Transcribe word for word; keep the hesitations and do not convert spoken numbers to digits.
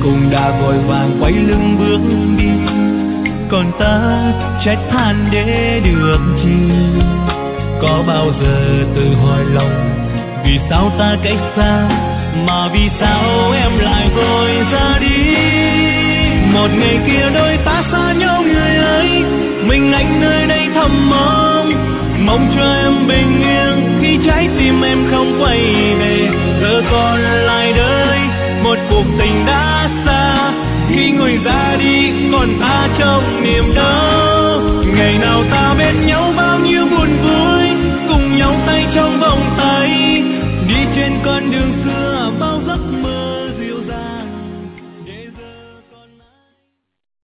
cũng đã vội vàng quay lưng bước đi, còn ta trách than để được chi. Có bao giờ tự hỏi lòng vì sao ta cách xa, mà vì sao em lại vội ra đi. Một ngày kia đôi ta xa nhau người ơi, mình anh nơi đây thầm mong, mong cho em bình yên khi trái tim em không quay về. Giờ còn lại đời một cuộc tình đã xa, khi người ra đi còn ta trong niềm đau. Ngày nào ta bên nhau bao nhiêu buồn vui,